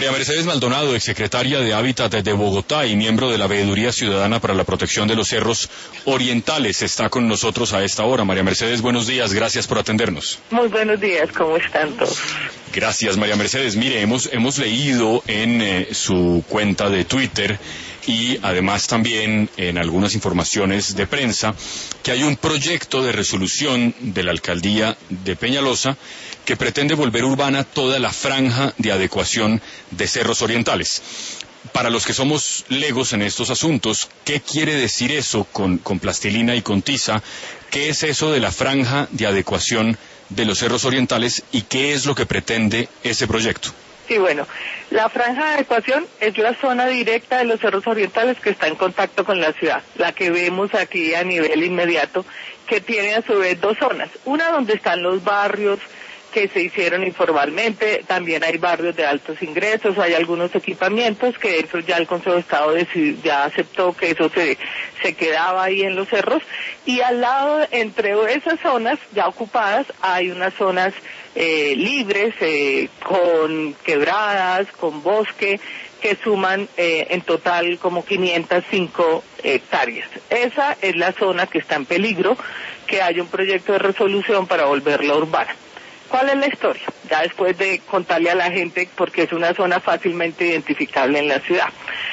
María Mercedes Maldonado, exsecretaria de Hábitat de Bogotá y miembro de la Veeduría Ciudadana para la Protección de los Cerros Orientales, está con nosotros a esta hora. María Mercedes, buenos días, gracias por atendernos. Muy buenos días, ¿cómo están todos? Gracias, María Mercedes. Mire, hemos leído en su cuenta de Twitter y además también en algunas informaciones de prensa que hay un proyecto de resolución de la alcaldía de Peñalosa que pretende volver urbana toda la franja de adecuación de cerros orientales. Para los que somos legos en estos asuntos, ¿qué quiere decir eso con plastilina y con tiza? ¿Qué es eso de la franja de adecuación de los cerros orientales y qué es lo que pretende ese proyecto? Sí, bueno, la franja de adecuación es la zona directa de los cerros orientales que está en contacto con la ciudad, la que vemos aquí a nivel inmediato, que tiene a su vez dos zonas, una donde están los barrios que se hicieron informalmente, también hay barrios de altos ingresos, hay algunos equipamientos que eso ya el Consejo de Estado ya aceptó que eso se quedaba ahí en los cerros, y al lado, entre esas zonas ya ocupadas, hay unas zonas libres, con quebradas, con bosque, que suman en total como 505 hectáreas. Esa es la zona que está en peligro, que hay un proyecto de resolución para volverla urbana. ¿Cuál es la historia? Ya después de contarle a la gente, porque es una zona fácilmente identificable en la ciudad.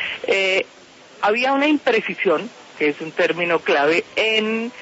Había una imprecisión, que es un término clave, en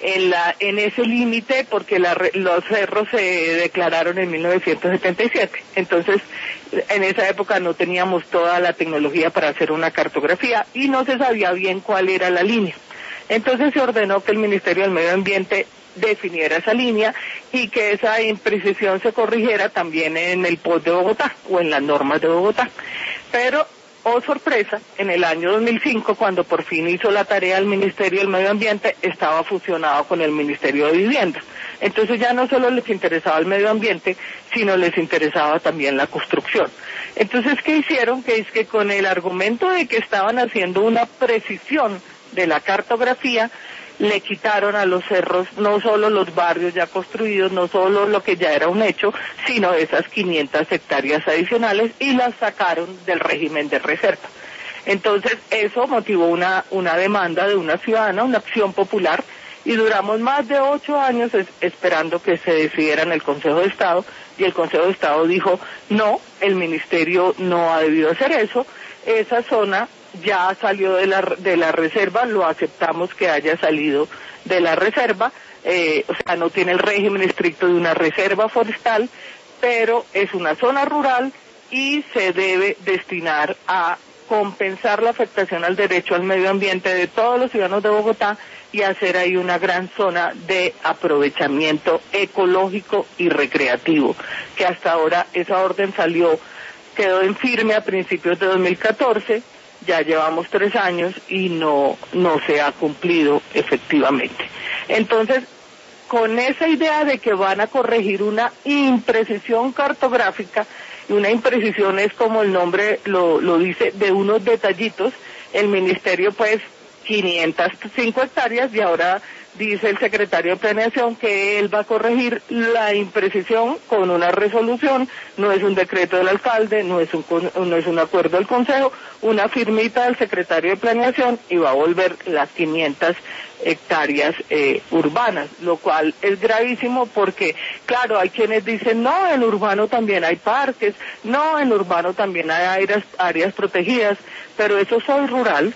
ese límite, porque los cerros se declararon en 1977. Entonces, en esa época no teníamos toda la tecnología para hacer una cartografía y no se sabía bien cuál era la línea. Entonces se ordenó que el Ministerio del Medio Ambiente definiera esa línea y que esa imprecisión se corrigiera también en el POT de Bogotá o en las normas de Bogotá. Pero, oh sorpresa, en el año 2005, cuando por fin hizo la tarea el Ministerio del Medio Ambiente, estaba fusionado con el Ministerio de Vivienda. Entonces ya no solo les interesaba el medio ambiente, sino les interesaba también la construcción. Entonces, ¿qué hicieron? Que es que con el argumento de que estaban haciendo una precisión de la cartografía, le quitaron a los cerros no solo los barrios ya construidos, no solo lo que ya era un hecho, sino esas 500 hectáreas adicionales y las sacaron del régimen de reserva. Entonces eso motivó una demanda de una ciudadana, una acción popular, y duramos más de 8 años esperando que se decidiera en el Consejo de Estado, y el Consejo de Estado dijo, no, el Ministerio no ha debido hacer eso, esa zona ya salió de la reserva, lo aceptamos que haya salido de la reserva, o sea, no tiene el régimen estricto de una reserva forestal, pero es una zona rural y se debe destinar a compensar la afectación al derecho al medio ambiente de todos los ciudadanos de Bogotá y hacer ahí una gran zona de aprovechamiento ecológico y recreativo, que hasta ahora esa orden quedó en firme a principios de 2014, ya llevamos 3 años y no se ha cumplido efectivamente. Entonces, con esa idea de que van a corregir una imprecisión cartográfica, y una imprecisión es como el nombre lo dice, de unos detallitos, el Ministerio pues 505 hectáreas y ahora dice el secretario de Planeación que él va a corregir la imprecisión con una resolución, no es un decreto del alcalde, no es un acuerdo del Consejo, una firmita del secretario de Planeación y va a volver las 500 hectáreas urbanas, lo cual es gravísimo porque, claro, hay quienes dicen, no, en urbano también hay parques, no, en urbano también hay áreas protegidas, pero eso soy rural.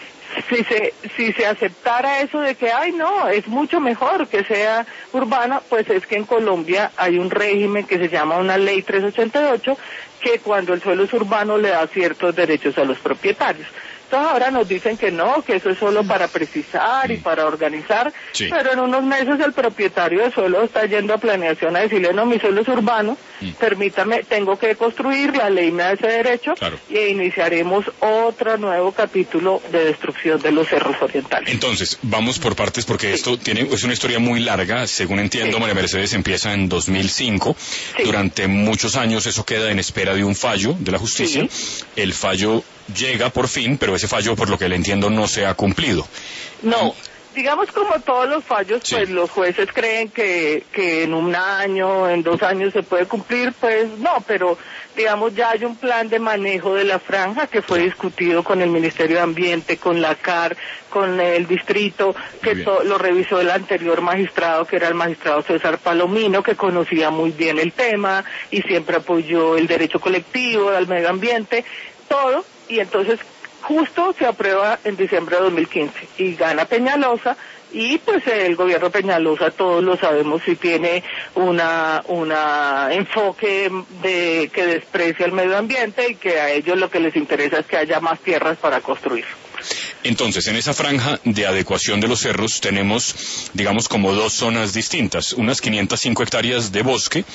Si se aceptara eso de que, ay no, es mucho mejor que sea urbana, pues es que en Colombia hay un régimen que se llama una ley 388, que cuando el suelo es urbano le da ciertos derechos a los propietarios. Entonces ahora nos dicen que no, que eso es solo para precisar y para organizar, sí. Pero en unos meses el propietario de suelo está yendo a Planeación a decirle, no, mi suelo es urbano, permítame, tengo que construir, la ley me da ese derecho, claro. Y iniciaremos otro nuevo capítulo de destrucción de los cerros orientales. Entonces, vamos por partes porque sí. Esto es una historia muy larga, según entiendo, sí. María Mercedes empieza en 2005, sí. Durante muchos años eso queda en espera de un fallo de la justicia, sí. El fallo llega por fin, pero ese fallo, por lo que le entiendo, no se ha cumplido. No, Digamos, como todos los fallos, Sí. pues los jueces creen que en un año, en 2 años se puede cumplir, pues no, pero digamos ya hay un plan de manejo de la franja que fue discutido con el Ministerio de Ambiente, con la CAR, con el distrito, que lo revisó el anterior magistrado, que era el magistrado César Palomino, que conocía muy bien el tema y siempre apoyó el derecho colectivo, al medio ambiente, todo, y entonces justo se aprueba en diciembre de 2015 y gana Peñalosa, y pues el gobierno Peñalosa, todos lo sabemos, si tiene una enfoque de que desprecia el medio ambiente y que a ellos lo que les interesa es que haya más tierras para construir. Entonces, en esa franja de adecuación de los cerros tenemos, digamos, como 2 zonas distintas, unas 505 hectáreas de bosque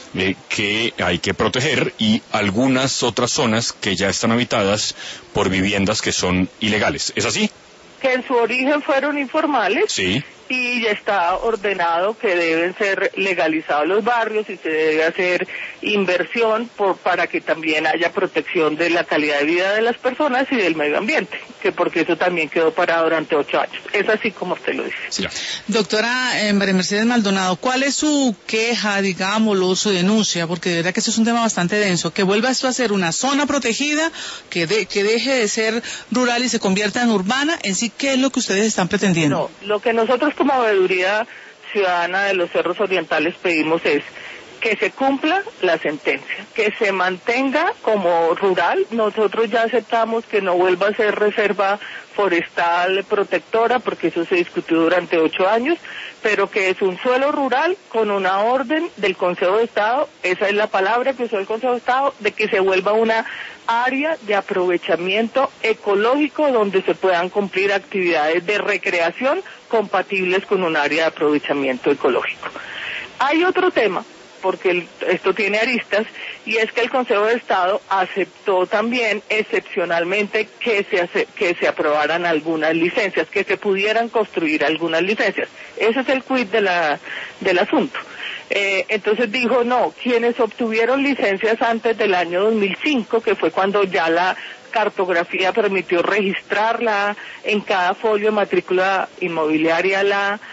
que hay que proteger y algunas otras zonas que ya están habitadas por viviendas que son ilegales. ¿Es así? Que en su origen fueron informales. Sí. Y ya está ordenado que deben ser legalizados los barrios y se debe hacer inversión para que también haya protección de la calidad de vida de las personas y del medio ambiente, que porque eso también quedó parado durante 8 años. Es así como usted lo dice. Sí. Doctora María Mercedes Maldonado, ¿cuál es su queja, digámoslo, su denuncia? Porque de verdad que eso es un tema bastante denso. Que vuelva esto a ser una zona protegida, que deje de ser rural y se convierta en urbana. En sí, ¿qué es lo que ustedes están pretendiendo? No, lo que nosotros como Veeduría Ciudadana de los Cerros Orientales pedimos es que se cumpla la sentencia, que se mantenga como rural. Nosotros ya aceptamos que no vuelva a ser reserva forestal protectora, porque eso se discutió durante 8 años, pero que es un suelo rural con una orden del Consejo de Estado, esa es la palabra que usó el Consejo de Estado, de que se vuelva una área de aprovechamiento ecológico donde se puedan cumplir actividades de recreación compatibles con un área de aprovechamiento ecológico. Hay otro tema, porque esto tiene aristas, y es que el Consejo de Estado aceptó también excepcionalmente que se aprobaran algunas licencias, que se pudieran construir algunas licencias. Ese es el quid del asunto. Entonces dijo, no, quienes obtuvieron licencias antes del año 2005, que fue cuando ya la cartografía permitió registrarla en cada folio de matrícula inmobiliaria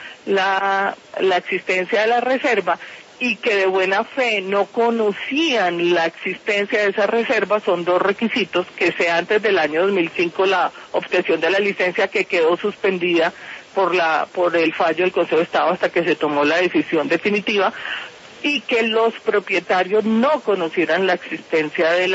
la existencia de la reserva, y que de buena fe no conocían la existencia de esa reserva, son 2 requisitos: que sea antes del año 2005 la obtención de la licencia, que quedó suspendida por el fallo del Consejo de Estado hasta que se tomó la decisión definitiva, y que los propietarios no conocieran la existencia de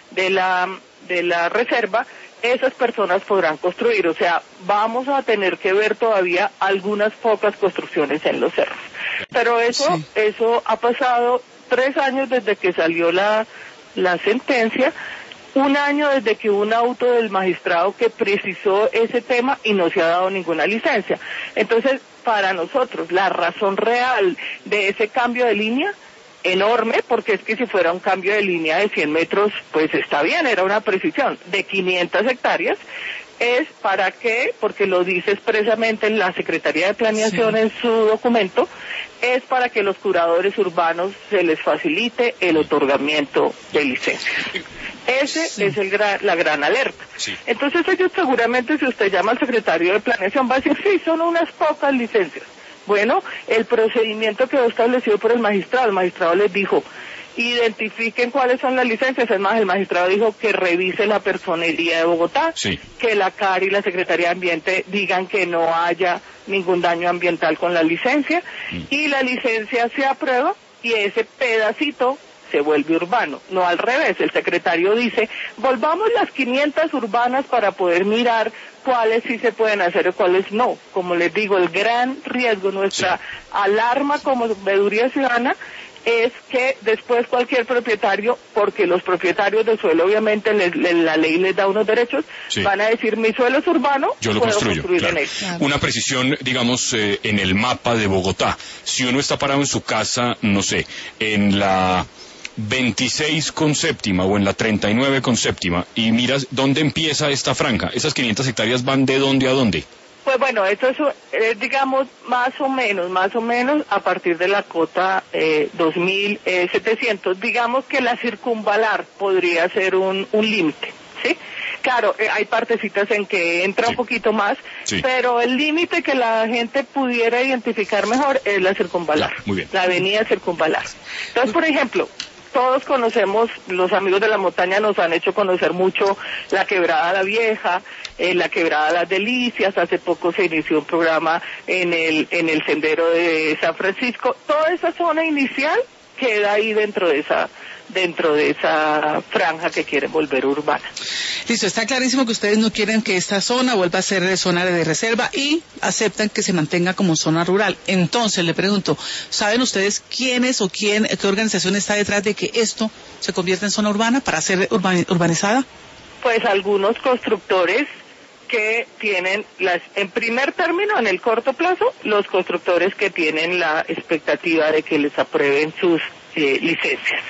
la reserva. Esas personas podrán construir, o sea, vamos a tener que ver todavía algunas pocas construcciones en los cerros. Pero eso ha pasado 3 años desde que salió la sentencia, 1 año desde que hubo un auto del magistrado que precisó ese tema y no se ha dado ninguna licencia. Entonces, para nosotros, la razón real de ese cambio de línea, enorme, porque es que si fuera un cambio de línea de 100 metros, pues está bien, era una precisión, de 500 hectáreas, es para qué, porque lo dice expresamente la Secretaría de Planeación en su documento, es para que los curadores urbanos se les facilite el otorgamiento de licencias. Ese es la gran alerta. Sí. Entonces ellos seguramente, si usted llama al secretario de Planeación, va a decir, sí, son unas pocas licencias. Bueno, el procedimiento quedó establecido por el magistrado les dijo, identifiquen cuáles son las licencias. Es más, el magistrado dijo que revise la personería de Bogotá, sí, que la CAR y la Secretaría de Ambiente digan que no haya ningún daño ambiental con la licencia, y la licencia se aprueba y ese pedacito se vuelve urbano, no al revés. El secretario dice, volvamos las 500 urbanas para poder mirar cuáles sí se pueden hacer y cuáles no. Como les digo, el gran riesgo, nuestra alarma como Veeduría Ciudadana, es que después cualquier propietario, porque los propietarios del suelo obviamente la ley les da unos derechos, van a decir, mi suelo es urbano, yo lo puedo construyo, construir claro. en él. Claro. Una precisión, digamos, en el mapa de Bogotá. Si uno está parado en su casa, no sé, en la 26 con séptima o en la 39 con séptima y miras dónde empieza esta franja, esas 500 hectáreas van de dónde a dónde. Pues bueno, eso es, digamos, más o menos a partir de la cota 2.700, digamos que la circunvalar podría ser un límite, ¿sí? Claro, hay partecitas en que entra un poquito más, pero el límite que la gente pudiera identificar mejor es la circunvalar, claro, muy bien. La avenida circunvalar. Entonces, por ejemplo, todos conocemos, los amigos de la montaña nos han hecho conocer mucho la Quebrada La Vieja, la Quebrada Las Delicias. Hace poco se inició un programa en el sendero de San Francisco. Toda esa zona inicial queda ahí dentro de esa franja que quieren volver urbana. Listo, está clarísimo que ustedes no quieren que esta zona vuelva a ser zona de reserva y aceptan que se mantenga como zona rural. Entonces, le pregunto, ¿saben ustedes quiénes o qué organización está detrás de que esto se convierta en zona urbana para ser urbanizada? Pues algunos constructores que tienen en primer término, en el corto plazo, los constructores que tienen la expectativa de que les aprueben sus licencias.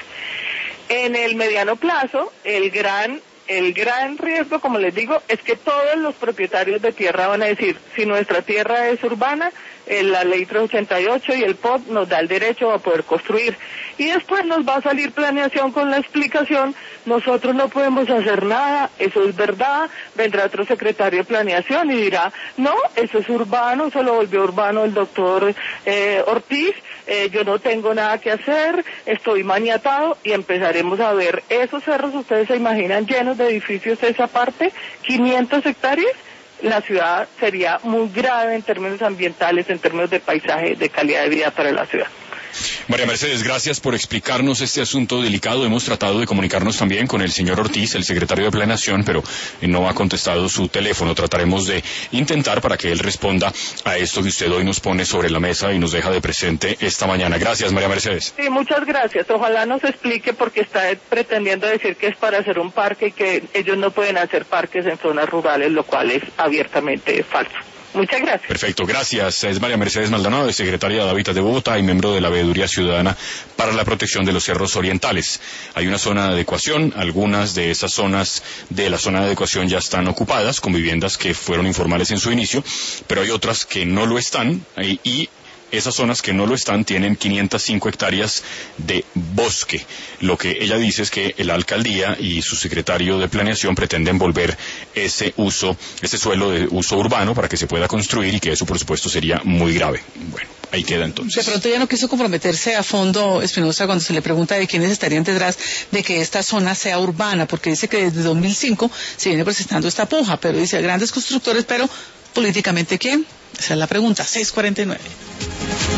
En el mediano plazo, el gran riesgo, como les digo, es que todos los propietarios de tierra van a decir, si nuestra tierra es urbana, la ley 388 y el POT nos da el derecho a poder construir. Y después nos va a salir planeación con la explicación, nosotros no podemos hacer nada, eso es verdad, vendrá otro secretario de planeación y dirá, no, eso es urbano, se lo volvió urbano el doctor Ortiz, yo no tengo nada que hacer, estoy maniatado, y empezaremos a ver esos cerros, ustedes se imaginan llenos de edificios de esa parte, 500 hectáreas, la ciudad sería muy grave en términos ambientales, en términos de paisaje, de calidad de vida para la ciudad. María Mercedes, gracias por explicarnos este asunto delicado. Hemos tratado de comunicarnos también con el señor Ortiz, el secretario de Planeación, pero no ha contestado su teléfono. Trataremos de intentar para que él responda a esto que usted hoy nos pone sobre la mesa y nos deja de presente esta mañana. Gracias, María Mercedes. Sí, muchas gracias. Ojalá nos explique porque está pretendiendo decir que es para hacer un parque y que ellos no pueden hacer parques en zonas rurales, lo cual es abiertamente falso. Muchas gracias. Perfecto, gracias. Es María Mercedes Maldonado, secretaria de Hábitat de Bogotá y miembro de la Veeduría Ciudadana para la Protección de los Cerros Orientales. Hay una zona de adecuación, algunas de esas zonas de la zona de adecuación ya están ocupadas con viviendas que fueron informales en su inicio, pero hay otras que no lo están y esas zonas que no lo están tienen 505 hectáreas de bosque. Lo que ella dice es que la alcaldía y su secretario de Planeación pretenden volver ese suelo de uso urbano para que se pueda construir y que eso, por supuesto, sería muy grave. Bueno, ahí queda entonces. De pronto ya no quiso comprometerse a fondo, Espinosa, cuando se le pregunta de quiénes estarían detrás de que esta zona sea urbana, porque dice que desde 2005 se viene presentando esta puja, pero dice grandes constructores, pero políticamente ¿quién? Esa es la pregunta, 6:49.